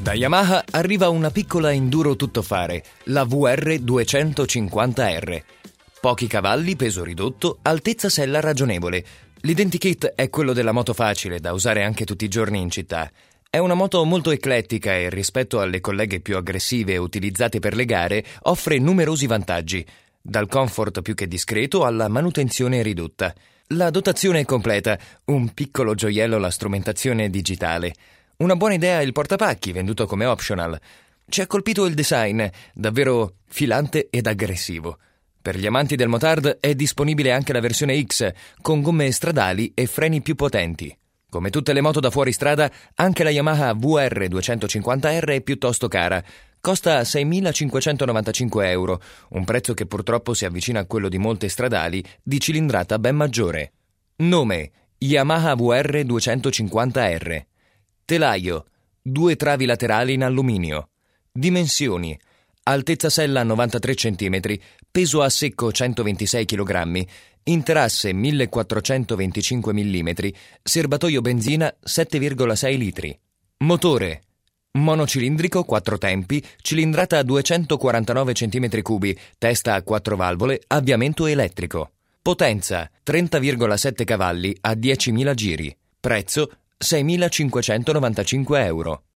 Da Yamaha arriva una piccola enduro tuttofare, la VR250R. Pochi cavalli, peso ridotto, altezza sella ragionevole. L'identikit è quello della moto facile, da usare anche tutti i giorni in città. È una moto molto eclettica e rispetto alle colleghe più aggressive utilizzate per le gare offre numerosi vantaggi, dal comfort più che discreto alla manutenzione ridotta. La dotazione è completa, un piccolo gioiello la strumentazione digitale. Una buona idea è il portapacchi, venduto come optional. Ci ha colpito il design, davvero filante ed aggressivo. Per gli amanti del motard è disponibile anche la versione X, con gomme stradali e freni più potenti. Come tutte le moto da fuoristrada, anche la Yamaha VR250R è piuttosto cara. Costa 6.595 euro, un prezzo che purtroppo si avvicina a quello di molte stradali di cilindrata ben maggiore. Nome: Yamaha VR250R. Telaio: 2 travi laterali in alluminio. Dimensioni: altezza sella 93 cm, peso a secco 126 kg, interasse 1425 mm, serbatoio benzina 7,6 litri. Motore: monocilindrico 4 tempi, cilindrata a 249 cm3, testa a 4 valvole, avviamento elettrico. Potenza: 30,7 cavalli a 10.000 giri. Prezzo: 6.595 euro.